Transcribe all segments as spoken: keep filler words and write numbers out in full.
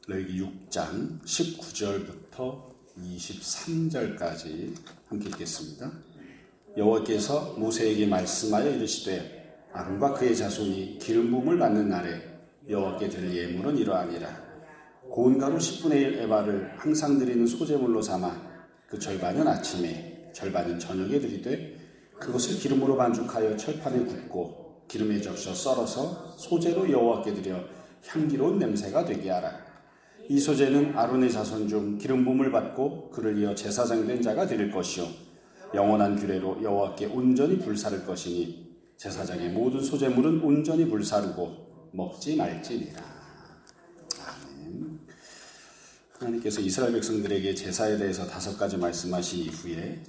레위기 육 장 십구 절부터 이십삼 절까지 함께 읽겠습니다. 여호와께서 모세에게 말씀하여 이르시되 아론과 그의 자손이 기름 부음을 받는 날에 여호와께 드릴 예물은 이러하니라. 고운 가루 십분의 일 에바를 항상 드리는 소제물로 삼아 그 절반은 아침에 절반은 저녁에 드리되 그것을 기름으로 반죽하여 철판에 굽고 기름에 적셔 썰어서 소제로 여호와께 드려 향기로운 냄새가 되게 하라. 이 소제는 아론의 자손 중 기름 부음을 받고 그를 이어 제사장 된 자가 드릴 것이요 영원한 규례로 여호와께 온전히 불사를 것이니 제사장의 모든 소제물은 온전히 불사르고 먹지 말지니라. 아멘. 하나님께서 이스라엘 백성들에게 제사에 대해서 다섯 가지 말씀하신 이후에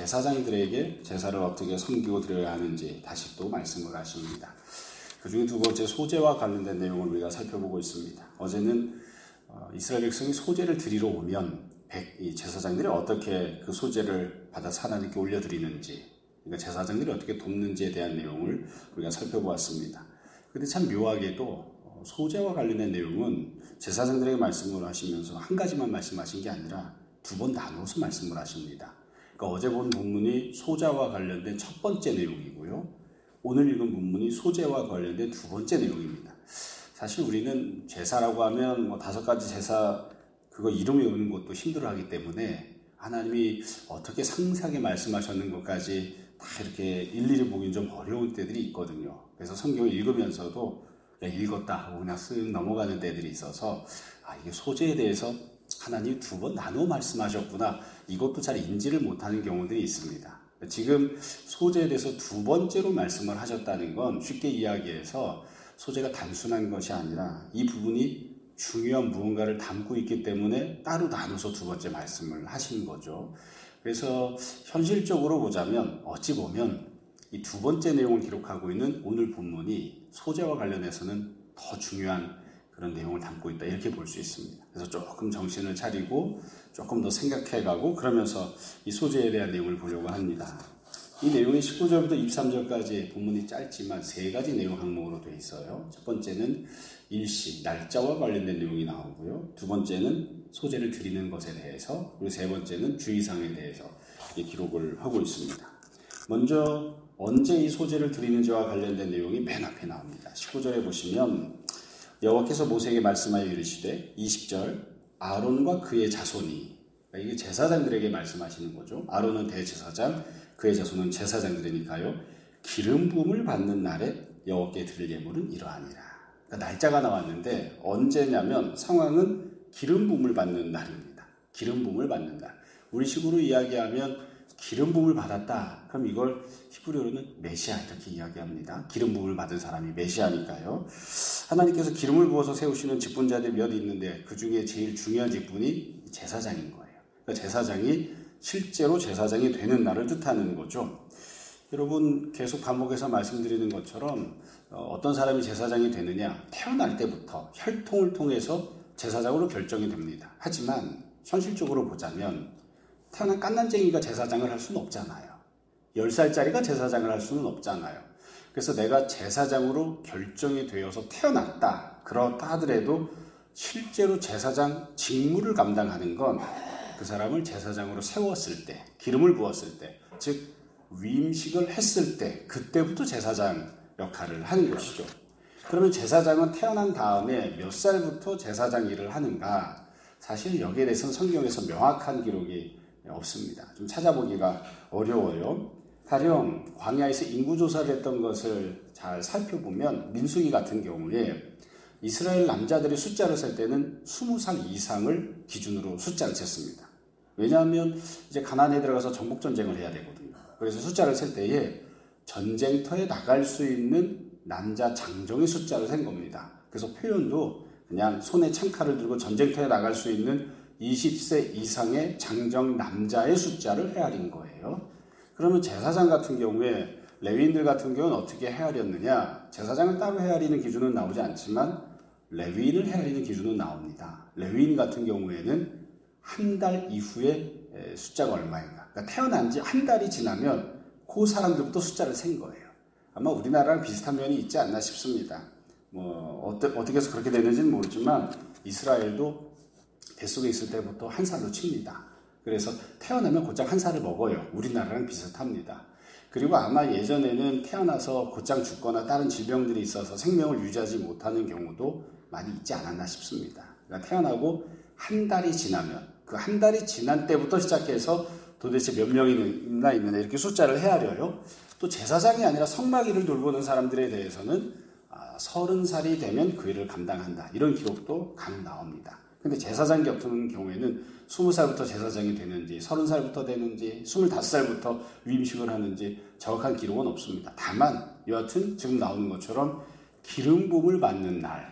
제사장들에게 제사를 어떻게 섬기고 드려야 하는지 다시 또 말씀을 하십니다. 그 중에 두 번째 소제와 관련된 내용을 우리가 살펴보고 있습니다. 어제는 이스라엘 백성이 소제를 드리러 오면 이 제사장들이 어떻게 그 소제를 받아서 하나님께 올려드리는지, 그러니까 제사장들이 어떻게 돕는지에 대한 내용을 우리가 살펴보았습니다. 그런데 참 묘하게도 소제와 관련된 내용은 제사장들에게 말씀을 하시면서 한 가지만 말씀하신 게 아니라 두 번 나눠서 말씀을 하십니다. 그러니까 어제 본 본문이 소제와 관련된 첫 번째 내용이고요. 오늘 읽은 본문이 소제와 관련된 두 번째 내용입니다. 사실 우리는 제사라고 하면 뭐 다섯 가지 제사 그거 이름 외우는 것도 힘들어하기 때문에 하나님이 어떻게 상세하게 말씀하셨는 것까지 다 이렇게 일일이 보긴 좀 어려운 때들이 있거든요. 그래서 성경을 읽으면서도 그냥 읽었다 하고 그냥 쓱 넘어가는 때들이 있어서 아 이게 소제에 대해서 하나님이 두 번 나누어 말씀하셨구나, 이것도 잘 인지를 못하는 경우들이 있습니다. 지금 소제에 대해서 두 번째로 말씀을 하셨다는 건 쉽게 이야기해서 소제가 단순한 것이 아니라 이 부분이 중요한 무언가를 담고 있기 때문에 따로 나눠서 두 번째 말씀을 하신 거죠. 그래서 현실적으로 보자면 어찌 보면 이 두 번째 내용을 기록하고 있는 오늘 본문이 소제와 관련해서는 더 중요한 그런 내용을 담고 있다, 이렇게 볼 수 있습니다. 그래서 조금 정신을 차리고 조금 더 생각해가고 그러면서 이 소제에 대한 내용을 보려고 합니다. 이 내용이 십구 절부터 이십삼 절까지 본문이 짧지만 세 가지 내용 항목으로 되어 있어요. 첫 번째는 일시, 날짜와 관련된 내용이 나오고요. 두 번째는 소제를 드리는 것에 대해서, 그리고 세 번째는 주의사항에 대해서 기록을 하고 있습니다. 먼저 언제 이 소제를 드리는지와 관련된 내용이 맨 앞에 나옵니다. 십구 절에 보시면 여호와께서 모세에게 말씀하여 이르시되, 이십 절 아론과 그의 자손이, 그러니까 이게 제사장들에게 말씀하시는 거죠. 아론은 대제사장, 그의 자손은 제사장들이니까요. 기름 부음을 받는 날에 여호와께 드릴 예물은 이러하니라. 그러니까 날짜가 나왔는데 언제냐면 상황은 기름 부음을 받는 날입니다. 기름 부음을 받는 날. 우리식으로 이야기하면 기름 부음을 받았다. 그럼 이걸 히브리어로는 메시아 이렇게 이야기합니다. 기름 부음을 받은 사람이 메시아니까요. 하나님께서 기름을 부어서 세우시는 직분자들이 몇 있는데 그 중에 제일 중요한 직분이 제사장인 거예요. 그러니까 제사장이 실제로 제사장이 되는 날을 뜻하는 거죠. 여러분 계속 반복해서 말씀드리는 것처럼 어떤 사람이 제사장이 되느냐, 태어날 때부터 혈통을 통해서 제사장으로 결정이 됩니다. 하지만 현실적으로 보자면 태어난 갓난쟁이가 제사장을 할 수는 없잖아요. 열 살짜리가 제사장을 할 수는 없잖아요. 그래서 내가 제사장으로 결정이 되어서 태어났다, 그렇다 하더라도 실제로 제사장 직무를 감당하는 건 그 사람을 제사장으로 세웠을 때, 기름을 부었을 때, 즉 위임식을 했을 때, 그때부터 제사장 역할을 하는 것이죠. 그러면 제사장은 태어난 다음에 몇 살부터 제사장 일을 하는가? 사실 여기에 대해서는 성경에서 명확한 기록이 없습니다. 좀 찾아보기가 어려워요. 가령 광야에서 인구조사를 했던 것을 잘 살펴보면 민수기 같은 경우에 이스라엘 남자들의 숫자를 셀 때는 스무 살 이상을 기준으로 숫자를 셌습니다. 왜냐하면 이제 가나안에 들어가서 정복전쟁을 해야 되거든요. 그래서 숫자를 셀 때에 전쟁터에 나갈 수 있는 남자 장정의 숫자를 센 겁니다. 그래서 표현도 그냥 손에 창칼을 들고 전쟁터에 나갈 수 있는 이십 세 이상의 장정 남자의 숫자를 헤아린 거예요. 그러면 제사장 같은 경우에, 레위인들 같은 경우는 어떻게 헤아렸느냐? 제사장을 따로 헤아리는 기준은 나오지 않지만 레위인을 헤아리는 기준은 나옵니다. 레위인 같은 경우에는 한 달 이후에 숫자가 얼마인가, 그러니까 태어난 지 한 달이 지나면 그 사람들부터 숫자를 센 거예요. 아마 우리나라랑 비슷한 면이 있지 않나 싶습니다. 뭐 어떠, 어떻게 해서 그렇게 되는지는 모르지만 이스라엘도 뱃속에 있을 때부터 한 살로 칩니다. 그래서 태어나면 곧장 한 살을 먹어요. 우리나라랑 비슷합니다. 그리고 아마 예전에는 태어나서 곧장 죽거나 다른 질병들이 있어서 생명을 유지하지 못하는 경우도 많이 있지 않았나 싶습니다. 그러니까 태어나고 한 달이 지나면 그 한 달이 지난 때부터 시작해서 도대체 몇 명이나 있느냐 이렇게 숫자를 헤아려요. 또 제사장이 아니라 성막일을 돌보는 사람들에 대해서는 서른 살이 되면 그 일을 감당한다. 이런 기록도 간혹 나옵니다. 근데 제사장 같은 경우에는 스무 살부터 제사장이 되는지, 서른 살부터 되는지, 스물다섯 살부터 위임식을 하는지 정확한 기록은 없습니다. 다만 여하튼 지금 나오는 것처럼 기름 부음을 받는 날,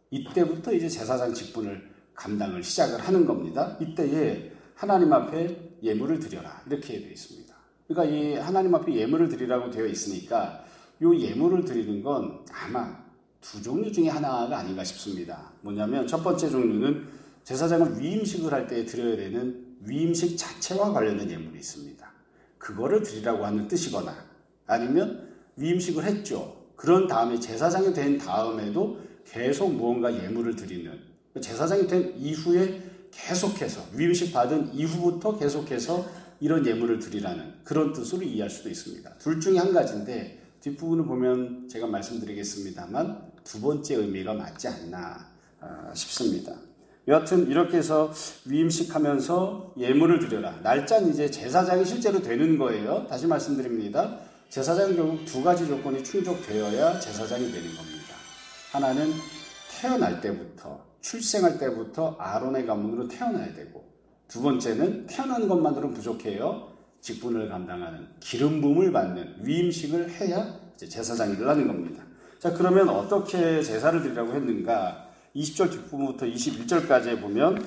이때부터 이제 제사장 직분을 감당을 시작을 하는 겁니다. 이때에 하나님 앞에 예물을 드려라 이렇게 되어 있습니다. 그러니까 이 하나님 앞에 예물을 드리라고 되어 있으니까 이 예물을 드리는 건 아마 두 종류 중에 하나가 아닌가 싶습니다. 뭐냐면 첫 번째 종류는 제사장을 위임식을 할 때 드려야 되는 위임식 자체와 관련된 예물이 있습니다. 그거를 드리라고 하는 뜻이거나 아니면 위임식을 했죠. 그런 다음에 제사장이 된 다음에도 계속 무언가 예물을 드리는, 제사장이 된 이후에 계속해서 위임식 받은 이후부터 계속해서 이런 예물을 드리라는 그런 뜻으로 이해할 수도 있습니다. 둘 중에 한 가지인데 뒷부분을 보면 제가 말씀드리겠습니다만 두 번째 의미가 맞지 않나 싶습니다. 여하튼 이렇게 해서 위임식 하면서 예물을 드려라. 날짜는 이제 제사장이 실제로 되는 거예요. 다시 말씀드립니다. 제사장은 결국 두 가지 조건이 충족되어야 제사장이 되는 겁니다. 하나는 태어날 때부터, 출생할 때부터 아론의 가문으로 태어나야 되고, 두 번째는 태어난 것만으로는 부족해요. 직분을 감당하는 기름 부음을 받는 위임식을 해야 이제 제사장이 되는 겁니다. 자, 그러면 어떻게 제사를 드리라고 했는가? 이십 절 뒷부분부터 이십일 절까지 보면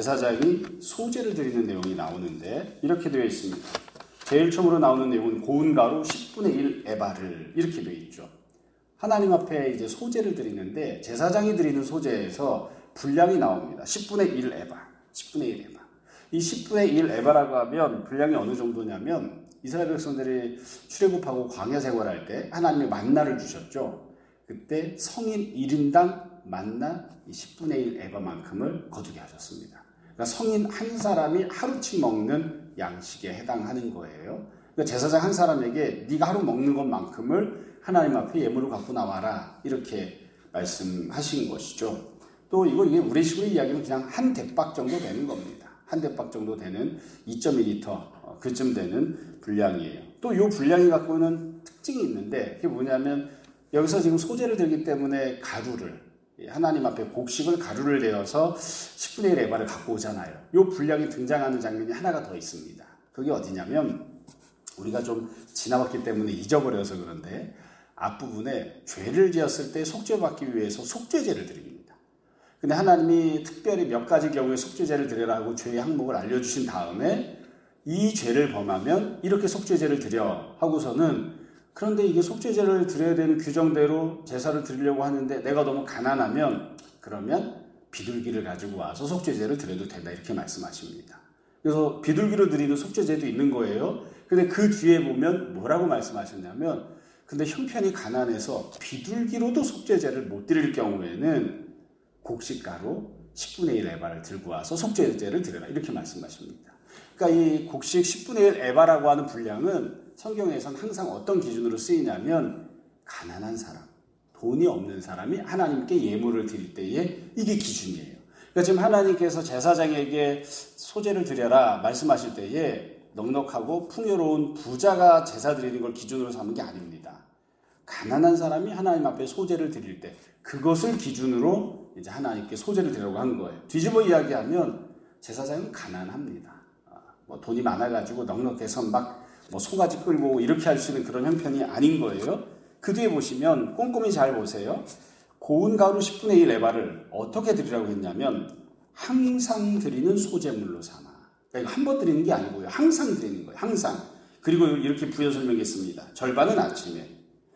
제사장이 소제를 드리는 내용이 나오는데 이렇게 되어 있습니다. 제일 처음으로 나오는 내용은 고운 가루 십분의 일 에바를 이렇게 되어 있죠. 하나님 앞에 이제 소제를 드리는데 제사장이 드리는 소제에서 분량이 나옵니다. 십분의 일 에바, 십분의 일 에바. 이 십분의 일 에바라고 하면 분량이 어느 정도냐면 이스라엘 백성들이 출애굽하고 광야 생활할 때 하나님이 만나를 주셨죠. 그때 성인 일 인당 만나 십분의 일 에바만큼을 거두게 하셨습니다. 그러니까 성인 한 사람이 하루치 먹는 양식에 해당하는 거예요. 그러니까 제사장 한 사람에게 네가 하루 먹는 것만큼을 하나님 앞에 예물로 갖고 나와라 이렇게 말씀하신 것이죠. 또 이거 이게 우리식으로 이야기하면 그냥 한 대박 정도 되는 겁니다. 한 대박 정도 되는 이 점 이 리터 그쯤 되는 분량이에요. 또 이 분량이 갖고 있는 특징이 있는데 그게 뭐냐면 여기서 지금 소제를 들기 때문에 가루를 하나님 앞에 곡식을 가루를 내어서 십분의 일 에바를 갖고 오잖아요. 이 분량이 등장하는 장면이 하나가 더 있습니다. 그게 어디냐면 우리가 좀 지나봤기 때문에 잊어버려서 그런데 앞부분에 죄를 지었을 때 속죄받기 위해서 속죄제를 드립니다. 근데 하나님이 특별히 몇 가지 경우에 속죄제를 드려라 하고 죄의 항목을 알려주신 다음에 이 죄를 범하면 이렇게 속죄제를 드려 하고서는 그런데 이게 속죄제를 드려야 되는 규정대로 제사를 드리려고 하는데 내가 너무 가난하면 그러면 비둘기를 가지고 와서 속죄제를 드려도 된다 이렇게 말씀하십니다. 그래서 비둘기로 드리는 속죄제도 있는 거예요. 근데 그 뒤에 보면 뭐라고 말씀하셨냐면 근데 형편이 가난해서 비둘기로도 속죄제를 못 드릴 경우에는 곡식가루 십분의 일 에바를 들고 와서 속죄제를 드려라 이렇게 말씀하십니다. 그러니까 이 곡식 십분의 일 에바라고 하는 분량은 성경에서는 항상 어떤 기준으로 쓰이냐면 가난한 사람, 돈이 없는 사람이 하나님께 예물을 드릴 때에 이게 기준이에요. 그러니까 지금 하나님께서 제사장에게 소제를 드려라 말씀하실 때에 넉넉하고 풍요로운 부자가 제사 드리는 걸 기준으로 삼은 게 아닙니다. 가난한 사람이 하나님 앞에 소제를 드릴 때 그것을 기준으로 이제 하나님께 소제를 드리려고 한 거예요. 뒤집어 이야기하면 제사장은 가난합니다. 뭐 돈이 많아가지고 넉넉해서 막 뭐 소가지 끌고 이렇게 할 수 있는 그런 형편이 아닌 거예요. 그 뒤에 보시면 꼼꼼히 잘 보세요. 고운 가루 십분의 일 에바를 어떻게 드리라고 했냐면 항상 드리는 소제물로 삼아. 그러니까 한 번 드리는 게 아니고요. 항상 드리는 거예요. 항상. 그리고 이렇게 부연 설명했습니다. 절반은 아침에,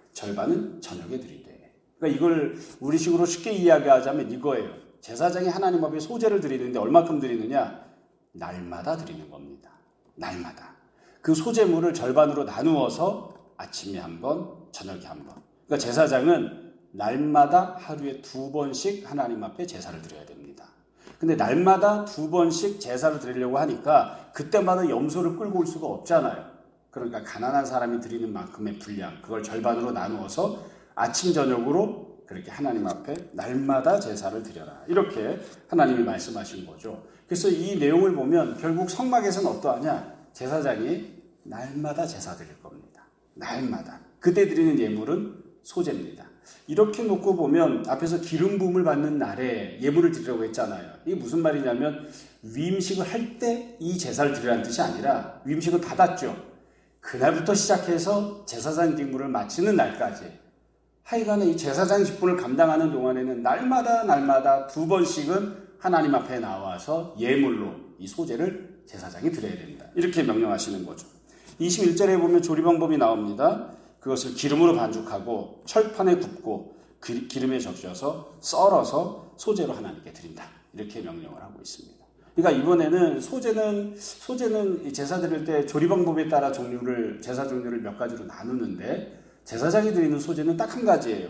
절반은 저녁에 드리되. 그러니까 이걸 우리식으로 쉽게 이야기하자면 이거예요. 제사장이 하나님 앞에 소제를 드리는데 얼마큼 드리느냐? 날마다 드리는 겁니다. 날마다. 그 소제물을 절반으로 나누어서 아침에 한 번, 저녁에 한 번. 그러니까 제사장은 날마다 하루에 두 번씩 하나님 앞에 제사를 드려야 됩니다. 근데 날마다 두 번씩 제사를 드리려고 하니까 그때마다 염소를 끌고 올 수가 없잖아요. 그러니까 가난한 사람이 드리는 만큼의 분량, 그걸 절반으로 나누어서 아침 저녁으로 그렇게 하나님 앞에 날마다 제사를 드려라. 이렇게 하나님이 말씀하신 거죠. 그래서 이 내용을 보면 결국 성막에서는 어떠하냐? 제사장이 날마다 제사 드릴 겁니다. 날마다. 그때 드리는 예물은 소제입니다. 이렇게 놓고 보면 앞에서 기름 부음을 받는 날에 예물을 드리라고 했잖아요. 이게 무슨 말이냐면 위임식을 할 때 이 제사를 드리라는 뜻이 아니라 위임식을 받았죠. 그날부터 시작해서 제사장 직무를 마치는 날까지 하여간에 이 제사장 직분을 감당하는 동안에는 날마다 날마다 두 번씩은 하나님 앞에 나와서 예물로 이 소제를 제사장이 드려야 됩니다. 이렇게 명령하시는 거죠. 이십일 절에 보면 조리 방법이 나옵니다. 그것을 기름으로 반죽하고 철판에 굽고 기름에 적셔서 썰어서 소제로 하나님께 드린다. 이렇게 명령을 하고 있습니다. 그러니까 이번에는 소제는 소제는 제사 드릴 때 조리 방법에 따라 종류를 제사 종류를 몇 가지로 나누는데 제사장이 드리는 소제는 딱 한 가지예요.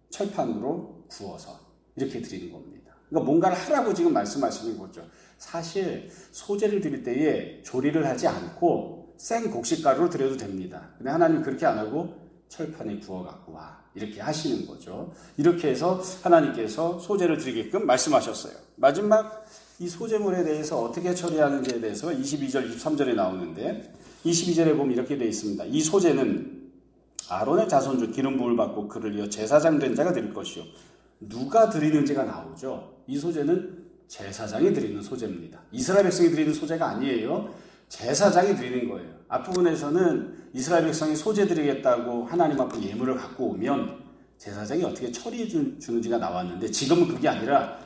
철판으로 구워서 이렇게 드리는 겁니다. 그러니까 뭔가를 하라고 지금 말씀하시는 거죠. 사실 소제를 드릴 때에 조리를 하지 않고 생 곡식가루로 드려도 됩니다. 근데 하나님 그렇게 안 하고 철판에 구워 갖고 와 이렇게 하시는 거죠. 이렇게 해서 하나님께서 소제를 드리게끔 말씀하셨어요. 마지막 이 소제물에 대해서 어떻게 처리하는지에 대해서 이십이 절, 이십삼 절에 나오는데 이십이 절에 보면 이렇게 되어 있습니다. 이 소제는 아론의 자손 중 기름 부음을 받고 그를 이어 제사장 된 자가 드릴 것이요. 누가 드리는지가 나오죠. 이 소제는 제사장이 드리는 소제입니다. 이스라엘 백성이 드리는 소제가 아니에요. 제사장이 드리는 거예요. 앞부분에서는 이스라엘 백성이 소제 드리겠다고 하나님 앞에 예물을 갖고 오면 제사장이 어떻게 처리해 주는지가 나왔는데 지금은 그게 아니라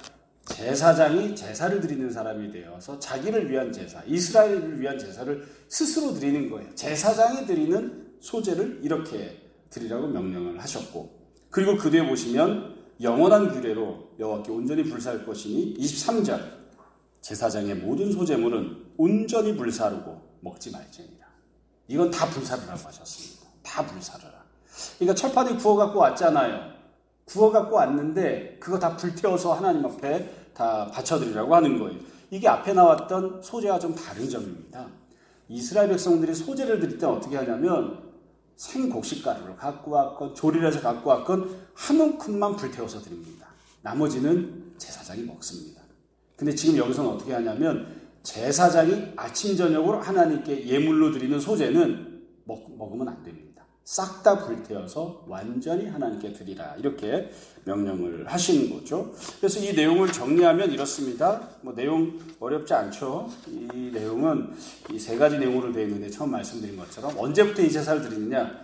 제사장이 제사를 드리는 사람이 되어서 자기를 위한 제사, 이스라엘을 위한 제사를 스스로 드리는 거예요. 제사장이 드리는 소제를 이렇게 드리라고 명령을 하셨고, 그리고 그 뒤에 보시면 영원한 규례로 여호와께 온전히 불사할 것이니 이십삼 절 제사장의 모든 소제물은 온전히 불사르고 먹지 말지니라. 이건 다 불사르라고 하셨습니다. 다 불사르라. 그러니까 철판에 구워 갖고 왔잖아요. 구워 갖고 왔는데 그거 다 불태워서 하나님 앞에 다 바쳐드리라고 하는 거예요. 이게 앞에 나왔던 소제와 좀 다른 점입니다. 이스라엘 백성들이 소제를 드릴 때 어떻게 하냐면 생곡식가루를 갖고 왔건 조리를 해서 갖고 왔건 한 움큼만 불태워서 드립니다. 나머지는 제사장이 먹습니다. 근데 지금 여기서는 어떻게 하냐면 제사장이 아침 저녁으로 하나님께 예물로 드리는 소제는 먹, 먹으면 안 됩니다. 싹 다 불태워서 완전히 하나님께 드리라. 이렇게 명령을 하시는 거죠. 그래서 이 내용을 정리하면 이렇습니다. 뭐 내용 어렵지 않죠. 이 내용은 이 세 가지 내용으로 되어 있는데 처음 말씀드린 것처럼 언제부터 이 제사를 드리느냐?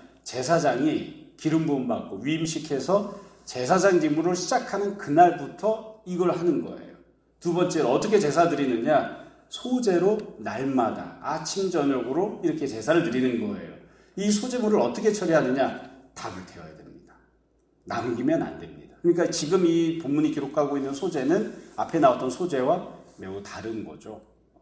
제사장이 기름 부음 받고 위임식해서 제사장 직무를 시작하는 그날부터 이걸 하는 거예요. 두 번째로 어떻게 제사 드리느냐? 소제로 날마다 아침 저녁으로 이렇게 제사를 드리는 거예요. 이 소제물을 어떻게 처리하느냐? 다 불태워야 됩니다. 남기면 안 됩니다. 그러니까 지금 이 본문이 기록하고 있는 소제는 앞에 나왔던 소제와 매우 다른 거죠.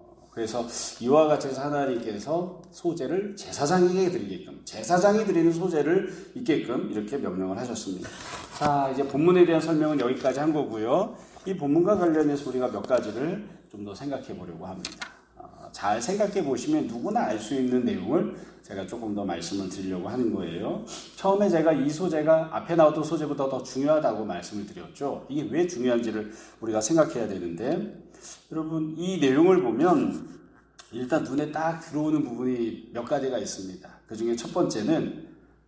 그래서 이와 같이 해서 하나님께서 소제를 제사장에게 드리게끔, 제사장이 드리는 소제를 있게끔 이렇게 명령을 하셨습니다. 자, 이제 본문에 대한 설명은 여기까지 한 거고요. 이 본문과 관련해서 우리가 몇 가지를 좀 더 생각해 보려고 합니다. 어, 잘 생각해 보시면 누구나 알 수 있는 내용을 제가 조금 더 말씀을 드리려고 하는 거예요. 처음에 제가 이 소제가 앞에 나왔던 소제보다 더 중요하다고 말씀을 드렸죠. 이게 왜 중요한지를 우리가 생각해야 되는데, 여러분 이 내용을 보면 일단 눈에 딱 들어오는 부분이 몇 가지가 있습니다. 그 중에 첫 번째는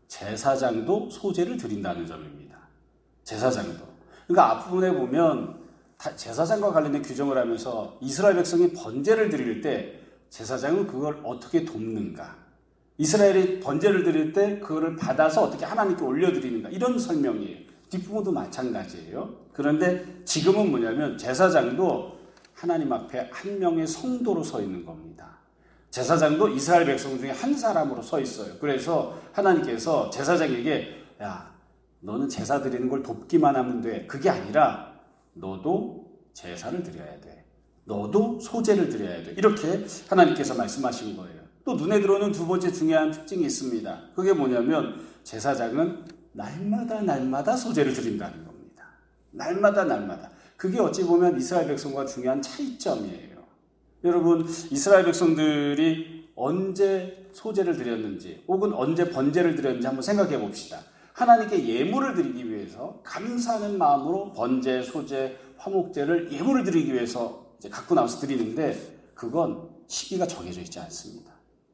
제사장도 소제를 드린다는 점입니다. 제사장도. 그러니까 앞부분에 보면 제사장과 관련된 규정을 하면서 이스라엘 백성이 번제를 드릴 때 제사장은 그걸 어떻게 돕는가, 이스라엘이 번제를 드릴 때 그거를 받아서 어떻게 하나님께 올려드리는가, 이런 설명이에요. 뒷부분도 마찬가지예요. 그런데 지금은 뭐냐면 제사장도 하나님 앞에 한 명의 성도로 서 있는 겁니다. 제사장도 이스라엘 백성 중에 한 사람으로 서 있어요. 그래서 하나님께서 제사장에게 야, 너는 제사 드리는 걸 돕기만 하면 돼. 그게 아니라 너도 제사를 드려야 돼. 너도 소제를 드려야 돼. 이렇게 하나님께서 말씀하신 거예요. 또 눈에 들어오는 두 번째 중요한 특징이 있습니다. 그게 뭐냐면 제사장은 날마다 날마다 소제를 드린다는 겁니다. 날마다 날마다. 그게 어찌 보면 이스라엘 백성과 중요한 차이점이에요. 여러분, 이스라엘 백성들이 언제 소제를 드렸는지 혹은 언제 번제를 드렸는지 한번 생각해 봅시다. 하나님께 예물을 드리기 위해서 감사하는 마음으로 번제, 소제, 화목제를 예물을 드리기 위해서 이제 갖고 나와서 드리는데 그건 시기가 정해져 있지 않습니다.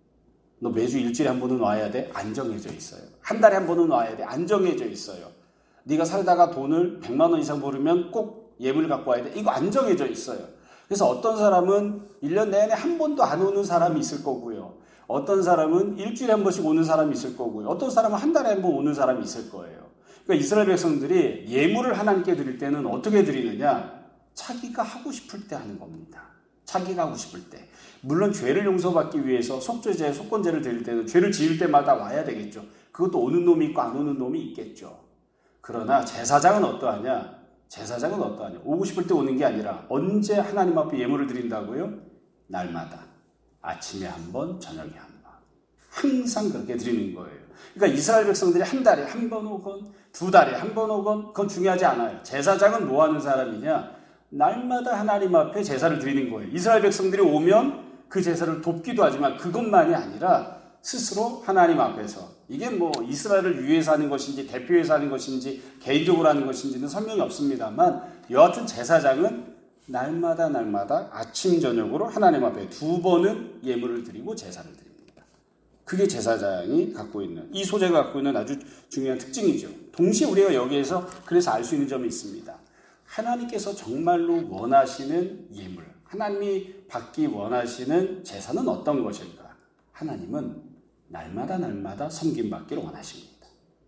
너 매주 일주일에 한 번은 와야 돼? 안 정해져 있어요. 한 달에 한 번은 와야 돼? 안 정해져 있어요. 네가 살다가 돈을 백만 원 이상 벌으면 꼭 예물을 갖고 와야 돼? 이거 안 정해져 있어요. 그래서 어떤 사람은 일 년 내내 한 번도 안 오는 사람이 있을 거고요. 어떤 사람은 일주일에 한 번씩 오는 사람이 있을 거고요. 어떤 사람은 한 달에 한 번 오는 사람이 있을 거예요. 그러니까 이스라엘 백성들이 예물을 하나님께 드릴 때는 어떻게 드리느냐? 자기가 하고 싶을 때 하는 겁니다. 자기가 하고 싶을 때. 물론 죄를 용서받기 위해서 속죄제, 속건제를 드릴 때는 죄를 지을 때마다 와야 되겠죠. 그것도 오는 놈이 있고 안 오는 놈이 있겠죠. 그러나 제사장은 어떠하냐? 제사장은 어떠하냐? 오고 싶을 때 오는 게 아니라 언제 하나님 앞에 예물을 드린다고요? 날마다. 아침에 한 번, 저녁에 한 번. 항상 그렇게 드리는 거예요. 그러니까 이스라엘 백성들이 한 달에 한 번 오건 두 달에 한 번 오건 그건 중요하지 않아요. 제사장은 뭐 하는 사람이냐? 날마다 하나님 앞에 제사를 드리는 거예요. 이스라엘 백성들이 오면 그 제사를 돕기도 하지만 그것만이 아니라 스스로 하나님 앞에서 이게 뭐 이스라엘을 위해서 하는 것인지 대표해서 하는 것인지 개인적으로 하는 것인지는 설명이 없습니다만 여하튼 제사장은 날마다 날마다 아침 저녁으로 하나님 앞에 두 번은 예물을 드리고 제사를 드립니다. 그게 제사장이 갖고 있는 이 소제가 갖고 있는 아주 중요한 특징이죠. 동시에 우리가 여기에서 그래서 알 수 있는 점이 있습니다. 하나님께서 정말로 원하시는 예물, 하나님이 받기 원하시는 제사는 어떤 것일까? 하나님은 날마다 날마다 섬김받기를 원하십니다.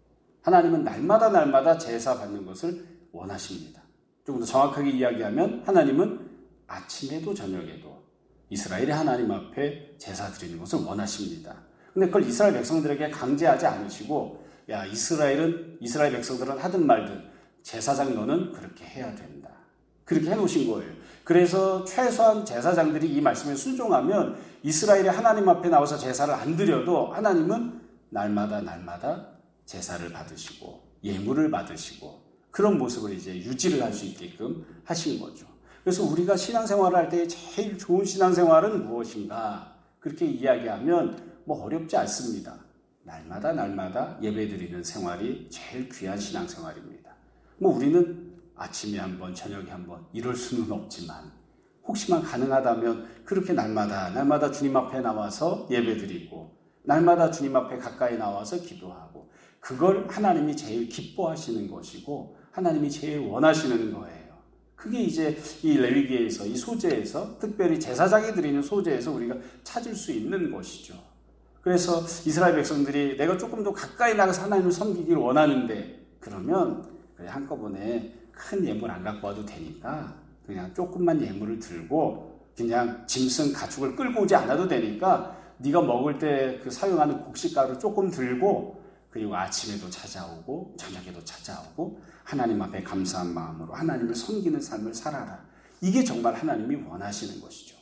하나님은 날마다 날마다 제사 받는 것을 원하십니다. 조금 더 정확하게 이야기하면 하나님은 아침에도 저녁에도 이스라엘의 하나님 앞에 제사 드리는 것을 원하십니다. 근데 그걸 이스라엘 백성들에게 강제하지 않으시고 야 이스라엘은 이스라엘 백성들은 하든 말든 제사장 너는 그렇게 해야 된다. 그렇게 해놓으신 거예요. 그래서 최소한 제사장들이 이 말씀에 순종하면 이스라엘이 하나님 앞에 나와서 제사를 안 드려도 하나님은 날마다 날마다 제사를 받으시고 예물을 받으시고 그런 모습을 이제 유지를 할 수 있게끔 하신 거죠. 그래서 우리가 신앙생활을 할 때 제일 좋은 신앙생활은 무엇인가? 그렇게 이야기하면 뭐 어렵지 않습니다. 날마다 날마다 예배드리는 생활이 제일 귀한 신앙생활입니다. 뭐 우리는 아침에 한 번, 저녁에 한 번 이럴 수는 없지만 혹시만 가능하다면 그렇게 날마다 날마다 주님 앞에 나와서 예배드리고 날마다 주님 앞에 가까이 나와서 기도하고 그걸 하나님이 제일 기뻐하시는 것이고 하나님이 제일 원하시는 거예요. 그게 이제 이 레위기에서 이 소제에서 특별히 제사장이 드리는 소제에서 우리가 찾을 수 있는 것이죠. 그래서 이스라엘 백성들이 내가 조금 더 가까이 나가서 하나님을 섬기기를 원하는데 그러면 그래 한꺼번에 큰 예물 안 갖고 와도 되니까 그냥 조금만 예물을 들고 그냥 짐승 가축을 끌고 오지 않아도 되니까 네가 먹을 때 그 사용하는 곡식가루 조금 들고 그리고 아침에도 찾아오고 저녁에도 찾아오고 하나님 앞에 감사한 마음으로 하나님을 섬기는 삶을 살아라. 이게 정말 하나님이 원하시는 것이죠.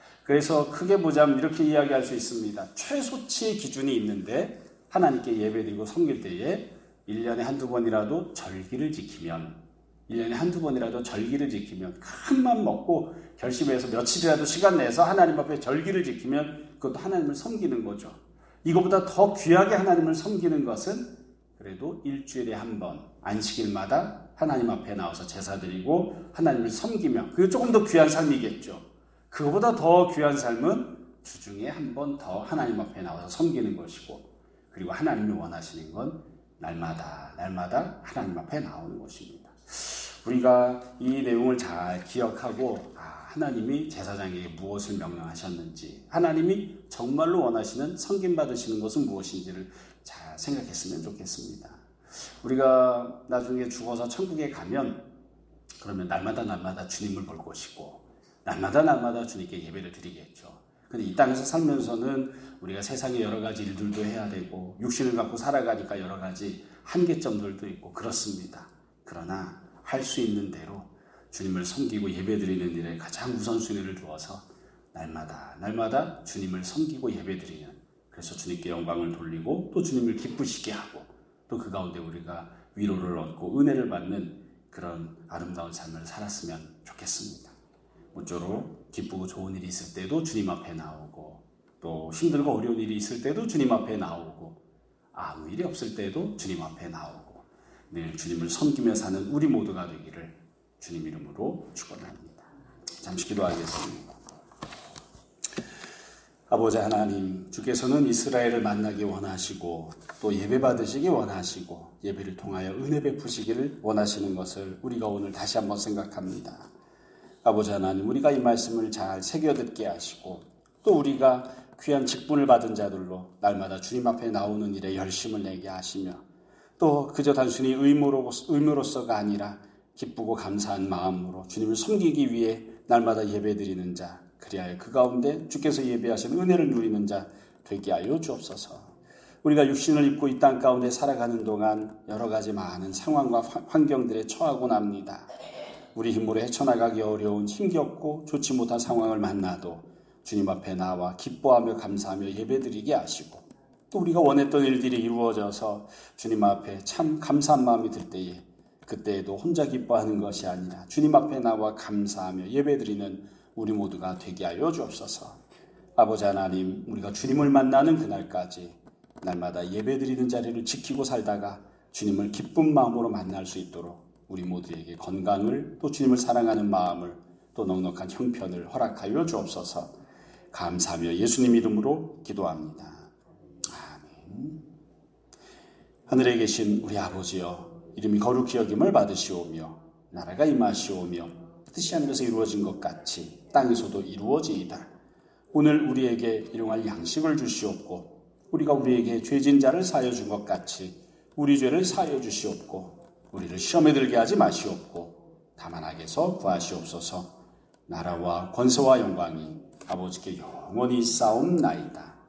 그래서 크게 보자면 이렇게 이야기할 수 있습니다. 최소치의 기준이 있는데 하나님께 예배드리고 섬길 때에 일 년에 한두 번이라도 절기를 지키면 일 년에 한두 번이라도 절기를 지키면 큰맘 먹고 결심해서 며칠이라도 시간 내서 하나님 앞에 절기를 지키면 그것도 하나님을 섬기는 거죠. 이거보다 더 귀하게 하나님을 섬기는 것은 그래도 일주일에 한 번 안식일마다 하나님 앞에 나와서 제사 드리고 하나님을 섬기며 그게 조금 더 귀한 삶이겠죠. 그거보다 더 귀한 삶은 주중에 한 번 더 하나님 앞에 나와서 섬기는 것이고 그리고 하나님이 원하시는 건 날마다 날마다 하나님 앞에 나오는 것입니다. 우리가 이 내용을 잘 기억하고 아, 하나님이 제사장에게 무엇을 명령하셨는지 하나님이 정말로 원하시는 섬김받으시는 것은 무엇인지를 잘 생각했으면 좋겠습니다. 우리가 나중에 죽어서 천국에 가면 그러면 날마다 날마다 주님을 볼 것이고 날마다 날마다 주님께 예배를 드리겠죠. 근데 이 땅에서 살면서는 우리가 세상에 여러 가지 일들도 해야 되고 육신을 갖고 살아가니까 여러 가지 한계점들도 있고 그렇습니다. 그러나 할 수 있는 대로 주님을 섬기고 예배드리는 일에 가장 우선순위를 두어서 날마다 날마다 주님을 섬기고 예배드리는 그래서 주님께 영광을 돌리고 또 주님을 기쁘시게 하고 또 그 가운데 우리가 위로를 얻고 은혜를 받는 그런 아름다운 삶을 살았으면 좋겠습니다. 모쪼록 기쁘고 좋은 일이 있을 때도 주님 앞에 나오고, 또 힘들고 어려운 일이 있을 때도 주님 앞에 나오고, 아무 일이 없을 때도 주님 앞에 나오고, 늘 주님을 섬기며 사는 우리 모두가 되기를 주님 이름으로 축원합니다. 잠시 기도하겠습니다. 아버지 하나님, 주께서는 이스라엘을 만나기 원하시고 또 예배 받으시기 원하시고 예배를 통하여 은혜 베푸시기를 원하시는 것을 우리가 오늘 다시 한번 생각합니다. 아버지 하나님, 우리가 이 말씀을 잘 새겨듣게 하시고 또 우리가 귀한 직분을 받은 자들로 날마다 주님 앞에 나오는 일에 열심을 내게 하시며, 또 그저 단순히 의무로, 의무로서가 아니라 기쁘고 감사한 마음으로 주님을 섬기기 위해 날마다 예배드리는 자, 그리하여 그 가운데 주께서 예배하신 은혜를 누리는 자 되게 하여 주옵소서. 우리가 육신을 입고 이 땅 가운데 살아가는 동안 여러 가지 많은 상황과 환경들에 처하곤 합니다. 우리 힘으로 헤쳐나가기 어려운 힘겹고 좋지 못한 상황을 만나도 주님 앞에 나와 기뻐하며 감사하며 예배드리게 하시고, 또 우리가 원했던 일들이 이루어져서 주님 앞에 참 감사한 마음이 들 때에 그때에도 혼자 기뻐하는 것이 아니라 주님 앞에 나와 감사하며 예배드리는 우리 모두가 되게 하여 주옵소서. 아버지 하나님, 우리가 주님을 만나는 그날까지 날마다 예배드리는 자리를 지키고 살다가 주님을 기쁜 마음으로 만날 수 있도록 우리 모두에게 건강을, 또 주님을 사랑하는 마음을, 또 넉넉한 형편을 허락하여 주옵소서. 감사하며 예수님 이름으로 기도합니다. 아멘. 하늘에 계신 우리 아버지여, 이름이 거룩히 여김을 받으시오며 나라가 임하시오며 뜻이 하늘에서 이루어진 것 같이 땅에서도 이루어지이다. 오늘 우리에게 일용할 양식을 주시옵고, 우리가 우리에게 죄진 자를 사하여 준 것 같이 우리 죄를 사하여 주시옵고, 우리를 시험에 들게 하지 마시옵고 다만 악에서 구하시옵소서. 나라와 권세와 영광이 아버지께 영원히 있사옵나이다.